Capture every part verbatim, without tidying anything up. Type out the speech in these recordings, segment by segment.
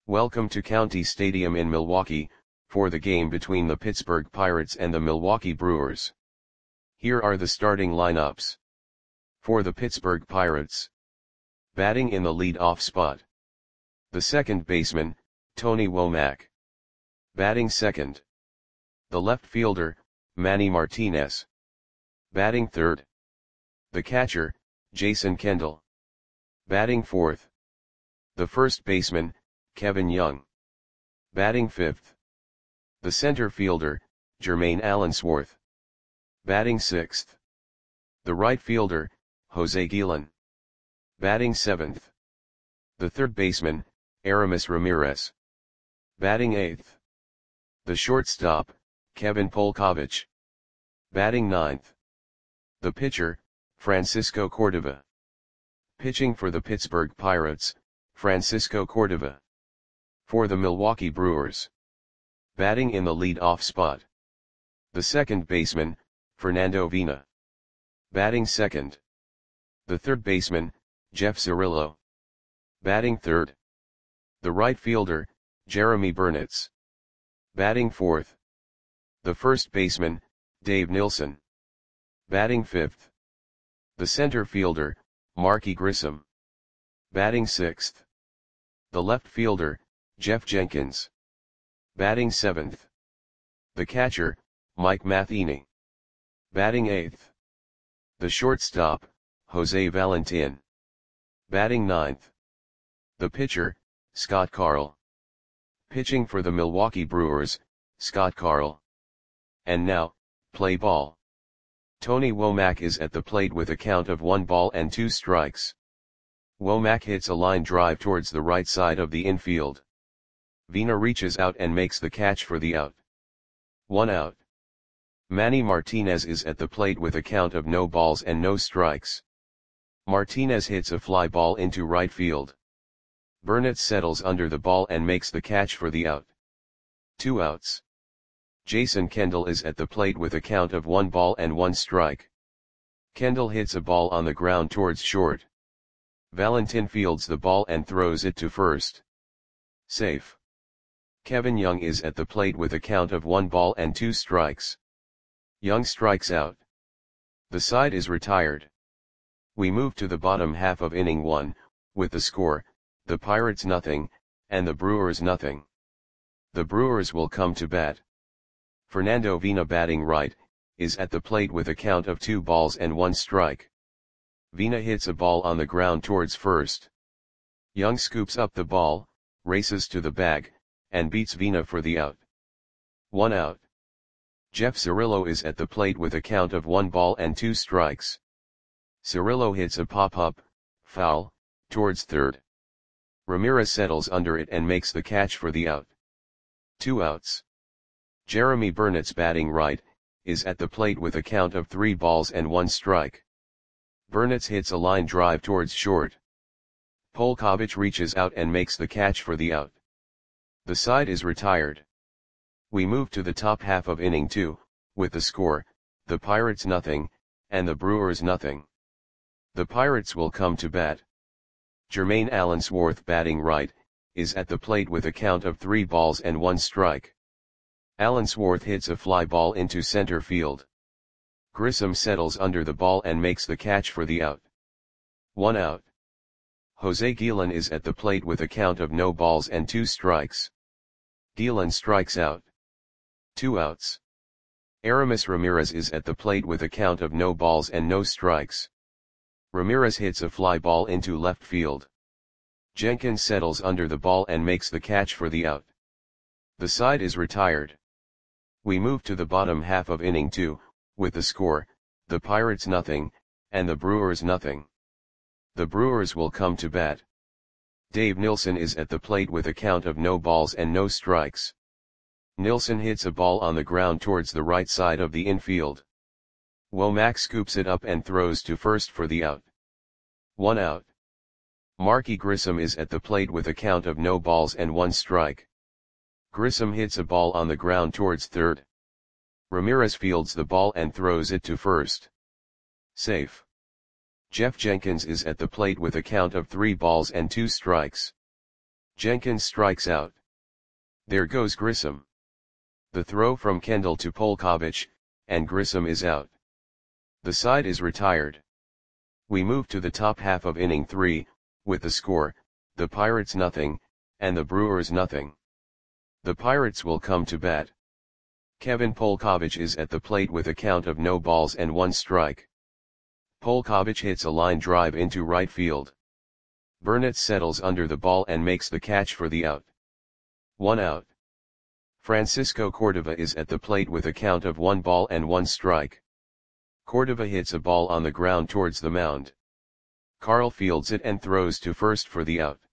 Welcome to County Stadium in Milwaukee, for the game between the Pittsburgh Pirates and the Milwaukee Brewers. Here are the starting lineups. For the Pittsburgh Pirates. Batting in the lead-off spot. The second baseman, Tony Womack. Batting second. The left fielder, Manny Martinez. Batting third. The catcher, Jason Kendall. Batting fourth. The first baseman, Kevin Young. Batting fifth. The center fielder, Jermaine Allensworth. Batting sixth. The right fielder, Jose Guillen. Batting seventh. The third baseman, Aramis Ramirez. Batting eighth. The shortstop, Kevin Polkovich. Batting ninth. The pitcher, Francisco Cordova. Pitching for the Pittsburgh Pirates, Francisco Cordova. For the Milwaukee Brewers. Batting in the lead-off spot. The second baseman, Fernando Vina. Batting second. The third baseman, Jeff Cirillo. Batting third. The right fielder, Jeremy Burnitz. Batting fourth. The first baseman, Dave Nilsson. Batting fifth. The center fielder, Marky Grissom. Batting sixth. The left fielder, Jeff Jenkins. Batting seventh. The catcher, Mike Matheny. Batting eighth. The shortstop, Jose Valentin. Batting ninth. The pitcher, Scott Carl. Pitching for the Milwaukee Brewers, Scott Carl. And now, play ball. Tony Womack is at the plate with a count of one ball and two strikes. Womack hits a line drive towards the right side of the infield. Vina reaches out and makes the catch for the out. One out. Manny Martinez is at the plate with a count of no balls and no strikes. Martinez hits a fly ball into right field. Burnitz settles under the ball and makes the catch for the out. Two outs. Jason Kendall is at the plate with a count of one ball and one strike. Kendall hits a ball on the ground towards short. Valentin fields the ball and throws it to first. Safe. Kevin Young is at the plate with a count of one ball and two strikes. Young strikes out. The side is retired. We move to the bottom half of inning one, with the score, the Pirates nothing, and the Brewers nothing. The Brewers will come to bat. Fernando Vina batting right, is at the plate with a count of two balls and one strike. Vina hits a ball on the ground towards first. Young scoops up the ball, races to the bag, and beats Vina for the out. One out. Jeff Cirillo is at the plate with a count of one ball and two strikes. Cirillo hits a pop-up, foul, towards third. Ramirez settles under it and makes the catch for the out. Two outs. Jeremy Burnitz batting right, is at the plate with a count of three balls and one strike. Burnitz hits a line drive towards short. Polkovich reaches out and makes the catch for the out. The side is retired. We move to the top half of inning two, with the score, the Pirates nothing, and the Brewers nothing. The Pirates will come to bat. Jermaine Allensworth batting right, is at the plate with a count of three balls and one strike. Allensworth hits a fly ball into center field. Grissom settles under the ball and makes the catch for the out. One out. Jose Guillen is at the plate with a count of no balls and two strikes. Guillen strikes out. Two outs. Aramis Ramirez is at the plate with a count of no balls and no strikes. Ramirez hits a fly ball into left field. Jenkins settles under the ball and makes the catch for the out. The side is retired. We move to the bottom half of inning two, with the score, the Pirates nothing, and the Brewers nothing. The Brewers will come to bat. Dave Nilsson is at the plate with a count of no balls and no strikes. Nilsson hits a ball on the ground towards the right side of the infield. Womack scoops it up and throws to first for the out. One out. Marky Grissom is at the plate with a count of no balls and one strike. Grissom hits a ball on the ground towards third. Ramirez fields the ball and throws it to first. Safe. Jeff Jenkins is at the plate with a count of three balls and two strikes. Jenkins strikes out. There goes Grissom. The throw from Kendall to Polkovich, and Grissom is out. The side is retired. We move to the top half of inning three, with the score, the Pirates nothing, and the Brewers nothing. The Pirates will come to bat. Kevin Polkovich is at the plate with a count of no balls and one strike. Polkovich hits a line drive into right field. Burnett settles under the ball and makes the catch for the out. One out. Francisco Cordova is at the plate with a count of one ball and one strike. Cordova hits a ball on the ground towards the mound. Carl fields it and throws to first for the out.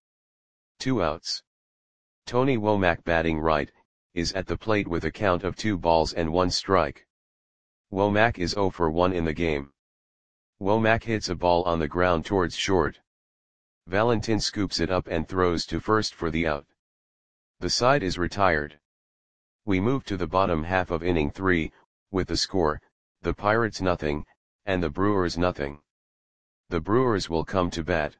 Two outs. Tony Womack, batting right, is at the plate with a count of two balls and one strike. Womack is oh for one in the game. Womack hits a ball on the ground towards short. Valentin scoops it up and throws to first for the out. The side is retired. We move to the bottom half of inning three, with the score, the Pirates nothing, and the Brewers nothing. The Brewers will come to bat.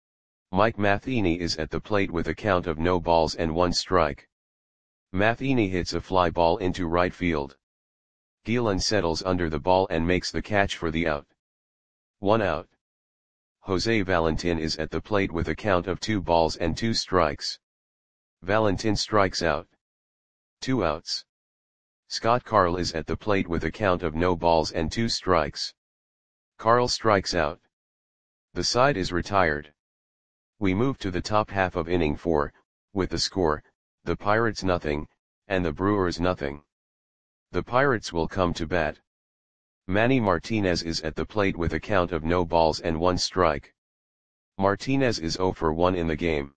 Mike Matheny is at the plate with a count of no balls and one strike. Matheny hits a fly ball into right field. Gielan settles under the ball and makes the catch for the out. One out. Jose Valentin is at the plate with a count of two balls and two strikes. Valentin strikes out. Two outs. Scott Carl is at the plate with a count of no balls and two strikes. Carl strikes out. The side is retired. We move to the top half of inning four, with the score, the Pirates nothing, and the Brewers nothing. The Pirates will come to bat. Manny Martinez is at the plate with a count of no balls and one strike. Martinez is oh for one in the game.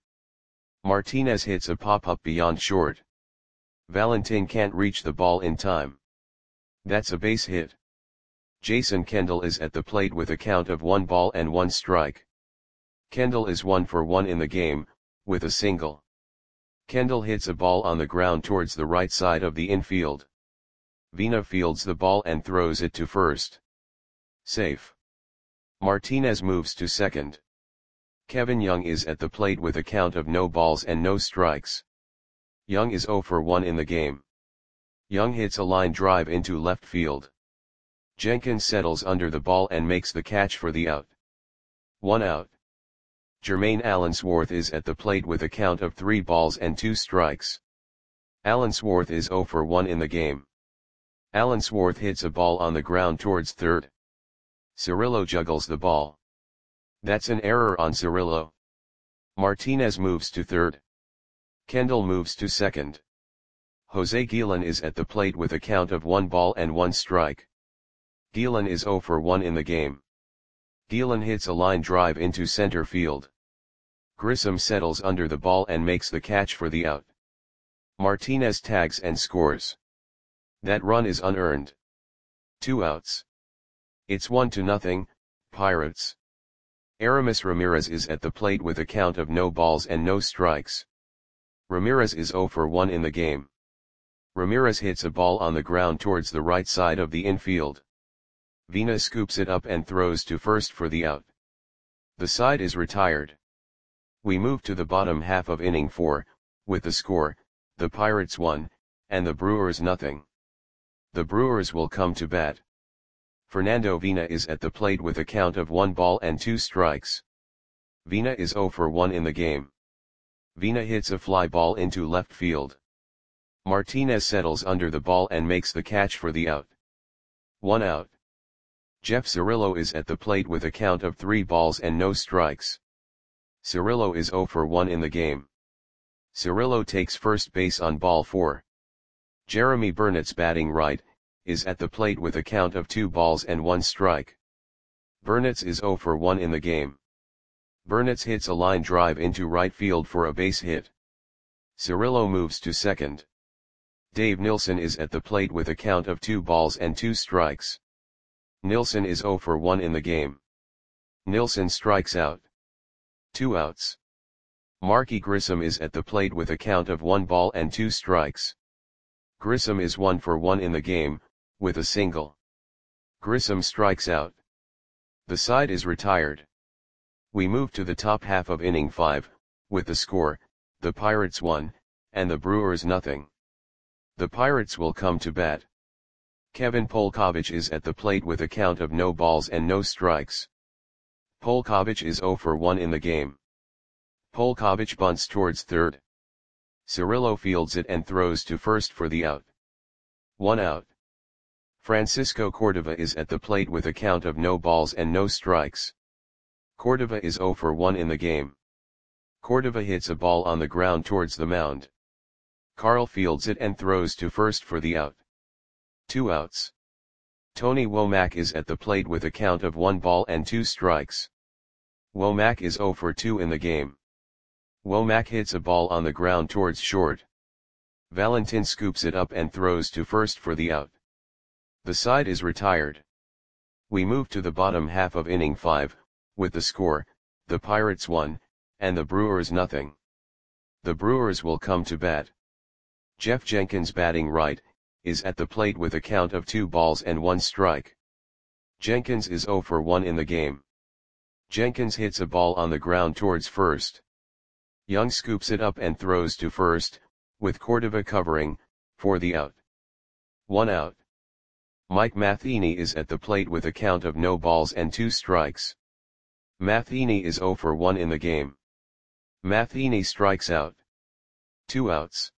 Martinez hits a pop-up beyond short. Valentin can't reach the ball in time. That's a base hit. Jason Kendall is at the plate with a count of one ball and one strike. Kendall is one for one in the game, with a single. Kendall hits a ball on the ground towards the right side of the infield. Vina fields the ball and throws it to first. Safe. Martinez moves to second. Kevin Young is at the plate with a count of no balls and no strikes. Young is oh for one in the game. Young hits a line drive into left field. Jenkins settles under the ball and makes the catch for the out. One out. Jermaine Allensworth is at the plate with a count of three balls and two strikes. Allensworth is oh for one in the game. Allensworth hits a ball on the ground towards third. Cirillo juggles the ball. That's an error on Cirillo. Martinez moves to third. Kendall moves to second. Jose Gielan is at the plate with a count of one ball and one strike. Gielan is oh for one in the game. Gielan hits a line drive into center field. Grissom settles under the ball and makes the catch for the out. Martinez tags and scores. That run is unearned. Two outs. It's one to nothing, Pirates. Aramis Ramirez is at the plate with a count of no balls and no strikes. Ramirez is oh for one in the game. Ramirez hits a ball on the ground towards the right side of the infield. Vina scoops it up and throws to first for the out. The side is retired. We move to the bottom half of inning four, with the score, the Pirates one, and the Brewers nothing. The Brewers will come to bat. Fernando Vina is at the plate with a count of one ball and two strikes. Vina is oh for one in the game. Vina hits a fly ball into left field. Martinez settles under the ball and makes the catch for the out. One out. Jeff Cirillo is at the plate with a count of three balls and no strikes. Cirillo is oh for one in the game. Cirillo takes first base on ball four. Jeremy Burnett's batting right, is at the plate with a count of two balls and one strike. Burnett's is oh for one in the game. Burnett's hits a line drive into right field for a base hit. Cirillo moves to second. Dave Nilsson is at the plate with a count of two balls and two strikes. Nilsson is oh for one in the game. Nilsson strikes out. Two outs. Marky Grissom is at the plate with a count of one ball and two strikes. Grissom is one for one in the game, with a single. Grissom strikes out. The side is retired. We move to the top half of inning five, with the score, the Pirates one, and the Brewers nothing. The Pirates will come to bat. Kevin Polkovich is at the plate with a count of no balls and no strikes. Polkovich is zero for one in the game. Polkovich bunts towards third. Cirillo fields it and throws to first for the out. One out. Francisco Cordova is at the plate with a count of no balls and no strikes. Cordova is zero for one in the game. Cordova hits a ball on the ground towards the mound. Carl fields it and throws to first for the out. Two outs. Tony Womack is at the plate with a count of one ball and two strikes. Womack is zero for two in the game. Womack hits a ball on the ground towards short. Valentin scoops it up and throws to first for the out. The side is retired. We move to the bottom half of inning five, with the score, the Pirates one, and the Brewers nothing. The Brewers will come to bat. Jeff Jenkins, batting right, is at the plate with a count of two balls and one strike. Jenkins is zero for one in the game. Jenkins hits a ball on the ground towards first. Young scoops it up and throws to first, with Cordova covering, for the out. One out. Mike Matheny is at the plate with a count of no balls and two strikes. Matheny is zero for one in the game. Matheny strikes out. Two outs.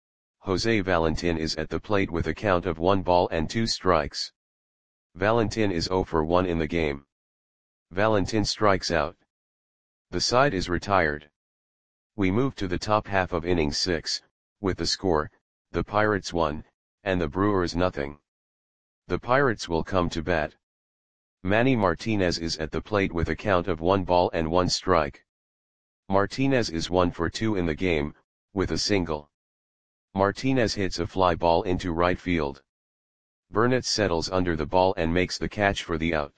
Jose Valentin is at the plate with a count of one ball and two strikes. Valentin is zero for one in the game. Valentin strikes out. The side is retired. We move to the top half of inning six, with the score, the Pirates one, and the Brewers nothing. The Pirates will come to bat. Manny Martinez is at the plate with a count of one ball and one strike. Martinez is one for two in the game, with a single. Martinez hits a fly ball into right field. Burnett settles under the ball and makes the catch for the out.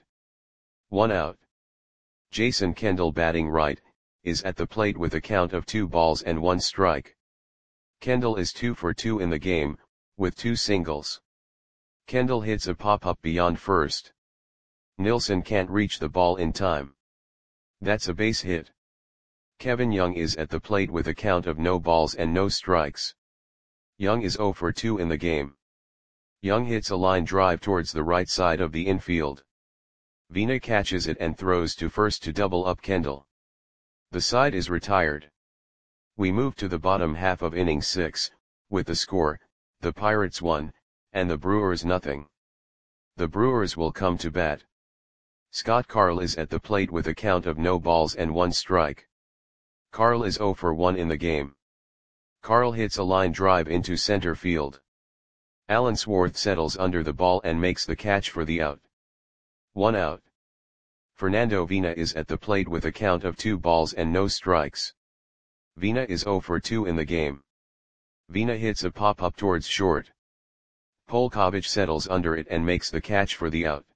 One out. Jason Kendall, batting right, is at the plate with a count of two balls and one strike. Kendall is two for two in the game, with two singles. Kendall hits a pop-up beyond first. Nilsson can't reach the ball in time. That's a base hit. Kevin Young is at the plate with a count of no balls and no strikes. Young is zero for two in the game. Young hits a line drive towards the right side of the infield. Vina catches it and throws to first to double up Kendall. The side is retired. We move to the bottom half of inning six, with the score, the Pirates one, and the Brewers nothing. The Brewers will come to bat. Scott Carl is at the plate with a count of no balls and one strike. Carl is zero for one in the game. Carl hits a line drive into center field. Alan Swarth settles under the ball and makes the catch for the out. One out. Fernando Vina is at the plate with a count of two balls and no strikes. Vina is zero for two in the game. Vina hits a pop-up towards short. Polkovich settles under it and makes the catch for the out.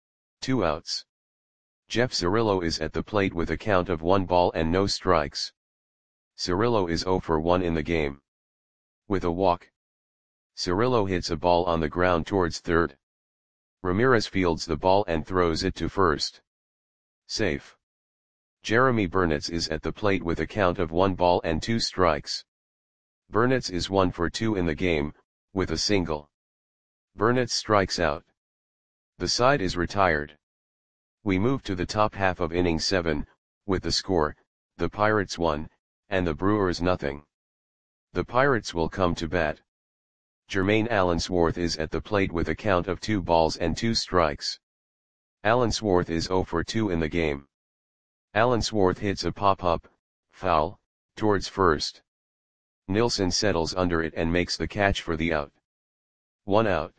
Two outs. Jeff Cirillo is at the plate with a count of one ball and no strikes. Cirillo is zero for one in the game. With a walk. Cirillo hits a ball on the ground towards third. Ramirez fields the ball and throws it to first. Safe. Jeremy Burnitz is at the plate with a count of one ball and two strikes. Burnitz is one for two in the game, with a single. Burnitz strikes out. The side is retired. We move to the top half of inning seven, with the score, the Pirates one, and the Brewers nothing. The Pirates will come to bat. Jermaine Allensworth is at the plate with a count of two balls and two strikes. Allensworth is zero for two in the game. Allensworth hits a pop-up, foul, towards first. Nilsson settles under it and makes the catch for the out. One out.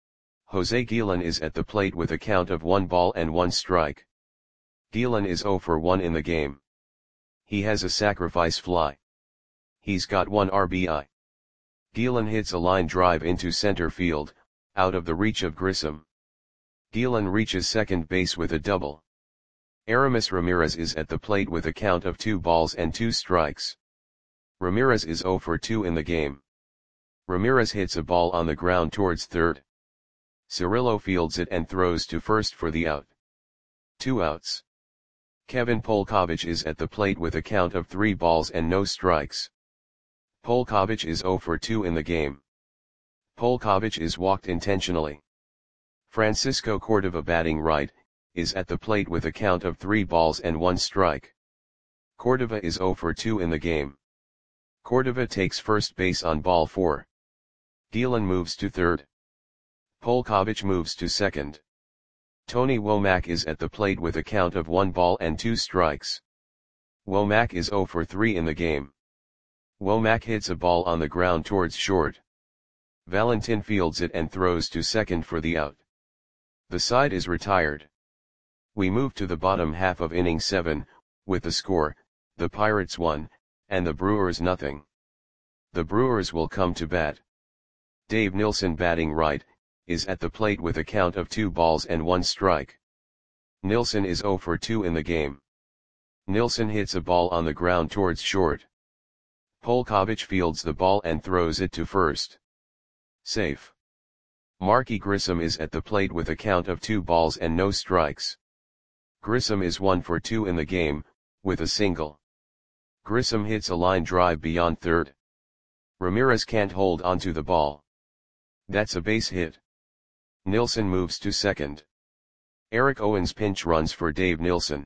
Jose Guillen is at the plate with a count of one ball and one strike. Guillen is zero for one in the game. He has a sacrifice fly. He's got one R B I. Guillen hits a line drive into center field, out of the reach of Grissom. Guillen reaches second base with a double. Aramis Ramirez is at the plate with a count of two balls and two strikes. Ramirez is zero for two in the game. Ramirez hits a ball on the ground towards third. Cirillo fields it and throws to first for the out. Two outs. Kevin Polkovich is at the plate with a count of three balls and no strikes. Polkovich is zero for two in the game. Polkovich is walked intentionally. Francisco Cordova batting right, is at the plate with a count of three balls and one strike. Cordova is zero for two in the game. Cordova takes first base on ball four. Gielan moves to third. Polkovich moves to second. Tony Womack is at the plate with a count of one ball and two strikes. Womack is zero for three in the game. Womack hits a ball on the ground towards short. Valentin fields it and throws to second for the out. The side is retired. We move to the bottom half of inning seven, with the score, the Pirates one, and the Brewers nothing. The Brewers will come to bat. Dave Nilsson batting right, is at the plate with a count of two balls and one strike. Nilsson is zero for two in the game. Nilsson hits a ball on the ground towards short. Polkovich fields the ball and throws it to first. Safe. Marky Grissom is at the plate with a count of two balls and no strikes. Grissom is one for two in the game, with a single. Grissom hits a line drive beyond third. Ramirez can't hold onto the ball. That's a base hit. Nilsson moves to second. Eric Owens pinch runs for Dave Nilsson.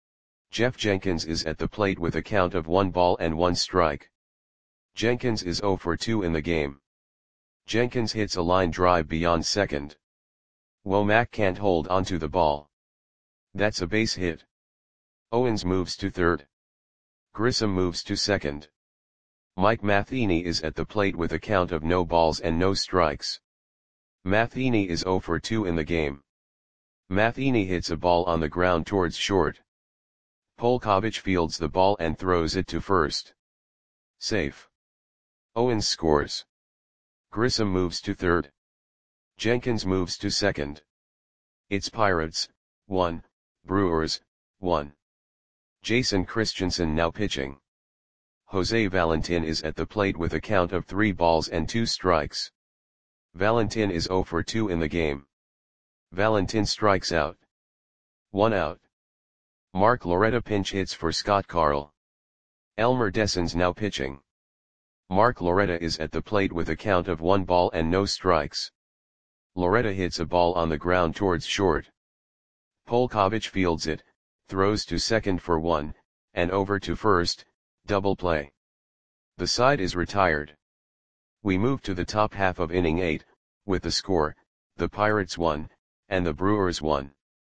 Jeff Jenkins is at the plate with a count of one ball and one strike. Jenkins is zero for two in the game. Jenkins hits a line drive beyond second. Womack can't hold onto the ball. That's a base hit. Owens moves to third. Grissom moves to second. Mike Matheny is at the plate with a count of no balls and no strikes. Matheny is zero for two in the game. Matheny hits a ball on the ground towards short. Polkovich fields the ball and throws it to first. Safe. Owens scores. Grissom moves to third. Jenkins moves to second. It's Pirates, one, Brewers, one. Jason Christensen now pitching. Jose Valentin is at the plate with a count of three balls and two strikes. Valentin is zero for two in the game. Valentin strikes out. One out. Mark Loretta pinch hits for Scott Carl. Elmer Dessens now pitching. Mark Loretta is at the plate with a count of one ball and no strikes. Loretta hits a ball on the ground towards short. Polkovich fields it, throws to second for one, and over to first, double play. The side is retired. We move to the top half of inning eight, with the score, the Pirates one, and the Brewers one.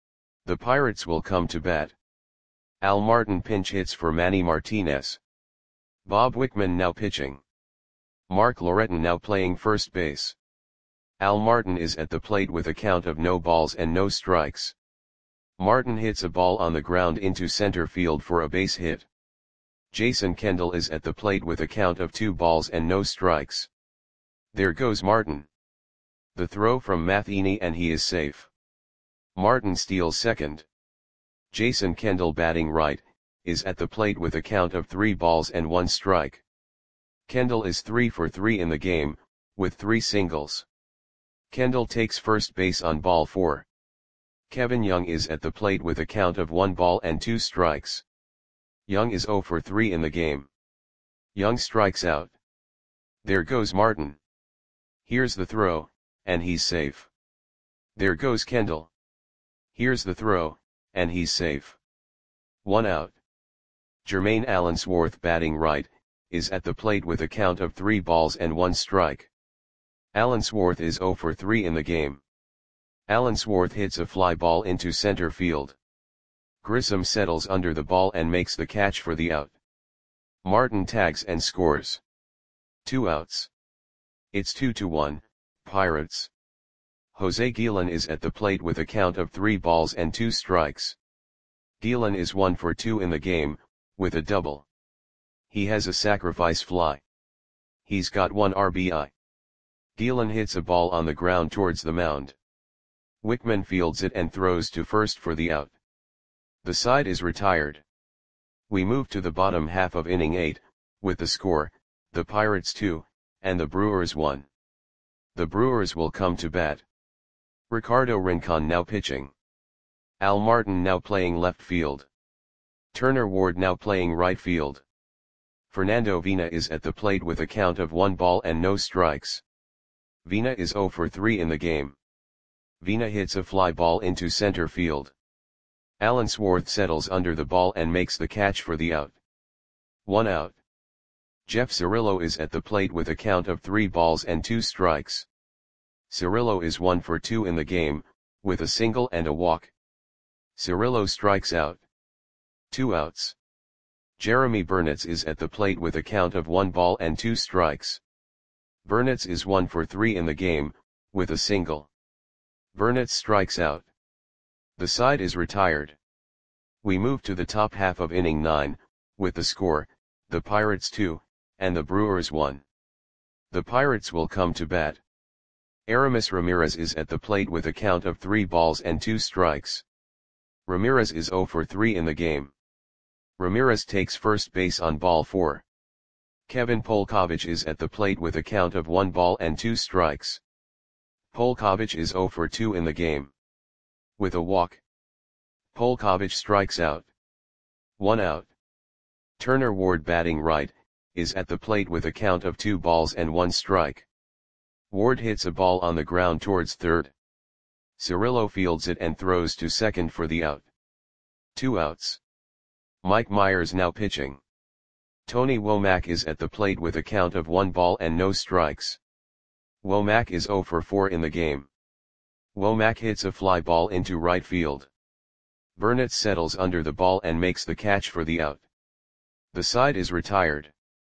The Pirates will come to bat. Al Martin pinch hits for Manny Martinez. Bob Wickman now pitching. Mark Loretten now playing first base. Al Martin is at the plate with a count of no balls and no strikes. Martin hits a ball on the ground into center field for a base hit. Jason Kendall is at the plate with a count of two balls and no strikes. There goes Martin. The throw from Matheny and he is safe. Martin steals second. Jason Kendall batting right, is at the plate with a count of three balls and one strike. Kendall is three for three in the game, with three singles. Kendall takes first base on ball four. Kevin Young is at the plate with a count of one ball and two strikes. Young is zero for three in the game. Young strikes out. There goes Martin. Here's the throw, and he's safe. There goes Kendall. Here's the throw, and he's safe. One out. Jermaine Allensworth batting right, is at the plate with a count of three balls and one strike. Allensworth is zero for three in the game. Allensworth hits a fly ball into center field. Grissom settles under the ball and makes the catch for the out. Martin tags and scores. Two outs. It's two to one, Pirates. Jose Gielan is at the plate with a count of three balls and two strikes. Gielan is one for two in the game, with a double. He has a sacrifice fly. He's got one R B I. Gielan hits a ball on the ground towards the mound. Wickman fields it and throws to first for the out. The side is retired. We move to the bottom half of inning eight, with the score, the Pirates two, and the Brewers one. The Brewers will come to bat. Ricardo Rincon now pitching. Al Martin now playing left field. Turner Ward now playing right field. Fernando Vina is at the plate with a count of one ball and no strikes. Vina is zero for three in the game. Vina hits a fly ball into center field. Alan Swarth settles under the ball and makes the catch for the out. One out. Jeff Cirillo is at the plate with a count of three balls and two strikes. Cirillo is one for two in the game, with a single and a walk. Cirillo strikes out. Two outs. Jeremy Burnitz is at the plate with a count of one ball and two strikes. Burnitz is one for three in the game, with a single. Burnitz strikes out. The side is retired. We move to the top half of inning nine, with the score, the Pirates two, and the Brewers one. The Pirates will come to bat. Aramis Ramirez is at the plate with a count of three balls and two strikes. Ramirez is zero for three in the game. Ramirez takes first base on ball four. Kevin Polkovich is at the plate with a count of one ball and two strikes. Polkovich is zero for two in the game. With a walk. Polkovich strikes out. One out. Turner Ward, batting right, is at the plate with a count of two balls and one strike. Ward hits a ball on the ground towards third. Cirillo fields it and throws to second for the out. Two outs. Mike Myers now pitching. Tony Womack is at the plate with a count of one ball and no strikes. Womack is zero for four in the game. Womack hits a fly ball into right field. Burnitz settles under the ball and makes the catch for the out. The side is retired.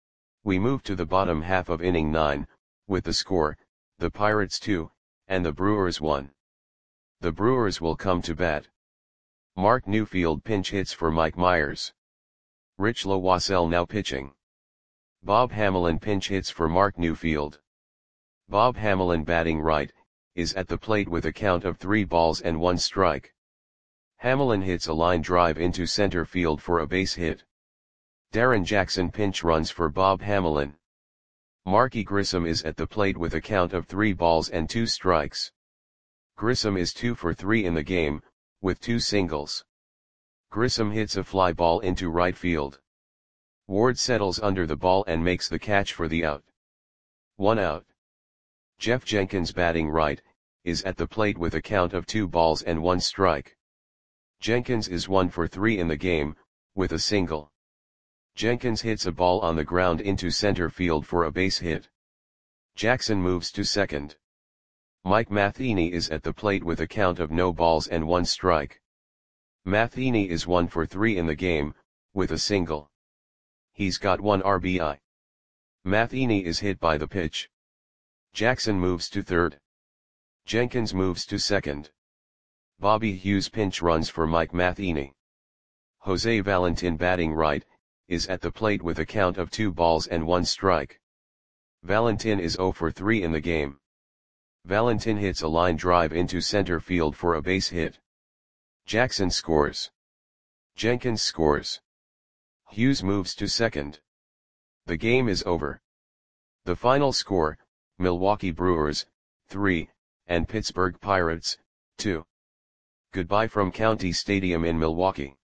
We move to the bottom half of inning nine, with the score, the Pirates two, and the Brewers one. The Brewers will come to bat. Mark Newfield pinch hits for Mike Myers. Rich Loisel now pitching. Bob Hamelin pinch hits for Mark Newfield. Bob Hamelin, batting right, is at the plate with a count of three balls and one strike. Hamelin hits a line drive into center field for a base hit. Darren Jackson pinch runs for Bob Hamelin. Marky Grissom is at the plate with a count of three balls and two strikes. Grissom is two for three in the game, with two singles. Grissom hits a fly ball into right field. Ward settles under the ball and makes the catch for the out. One out. Jeff Jenkins, batting right, is at the plate with a count of two balls and one strike. Jenkins is one for three in the game, with a single. Jenkins hits a ball on the ground into center field for a base hit. Jackson moves to second. Mike Matheny is at the plate with a count of no balls and one strike. Matheny is one for three in the game, with a single. He's got one R B I. Matheny is hit by the pitch. Jackson moves to third. Jenkins moves to second. Bobby Hughes pinch runs for Mike Matheny. Jose Valentin, batting right, is at the plate with a count of two balls and one strike. Valentin is zero for three in the game. Valentin hits a line drive into center field for a base hit. Jackson scores. Jenkins scores. Hughes moves to second. The game is over. The final score, Milwaukee Brewers, three, and Pittsburgh Pirates, two. Goodbye from County Stadium in Milwaukee.